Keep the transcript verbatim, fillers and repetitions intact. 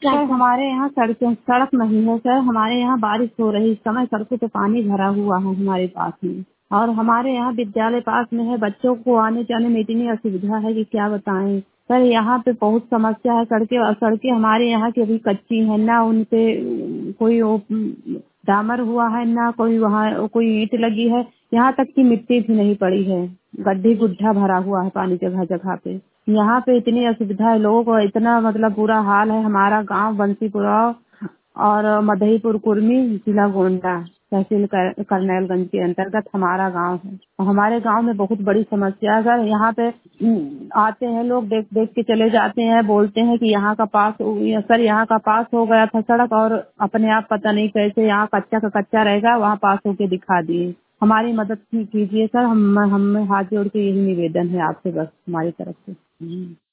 Sir हमारे यहाँ सड़क सड़क नहीं है सर। हमारे यहाँ बारिश हो रही, इस समय सड़कों पे पानी भरा हुआ है हमारे पास में। और हमारे यहाँ विद्यालय पास में है, बच्चों को आने जाने में इतनी असुविधा है कि क्या बताएं सर। यहाँ पे बहुत समस्या है। सड़कें सड़कें हमारे यहाँ की अभी कच्ची है ना, उनपे कोई वो डामर हुआ है ना, कोई वहाँ कोई ईंट लगी है। यहाँ तक की मिट्टी भी नहीं पड़ी है, गड्ढे गुड्ढा भरा हुआ है पानी जगह जगह पे। यहाँ पे इतनी असुविधा है, लोगों को इतना मतलब बुरा हाल है। हमारा गांव बंसीपुरा और मधईपुर कुर्मी, जिला गोंडा, तहसील कर, करनैलगंज के अंतर्गत हमारा गांव है। और हमारे गांव में बहुत बड़ी समस्या है सर। यहाँ पे उम, आते हैं लोग, देख देख के चले जाते हैं, बोलते हैं कि यहाँ का पास सर यहाँ का पास हो गया था सड़क, और अपने आप पता नहीं कैसे यहाँ कच्चा का कच्चा रहेगा, वहाँ पास होके दिखा दिए। हमारी मदद कीजिए सर। हम हम हाथ जोड़ के यही निवेदन है आपसे, बस हमारी तरफ से।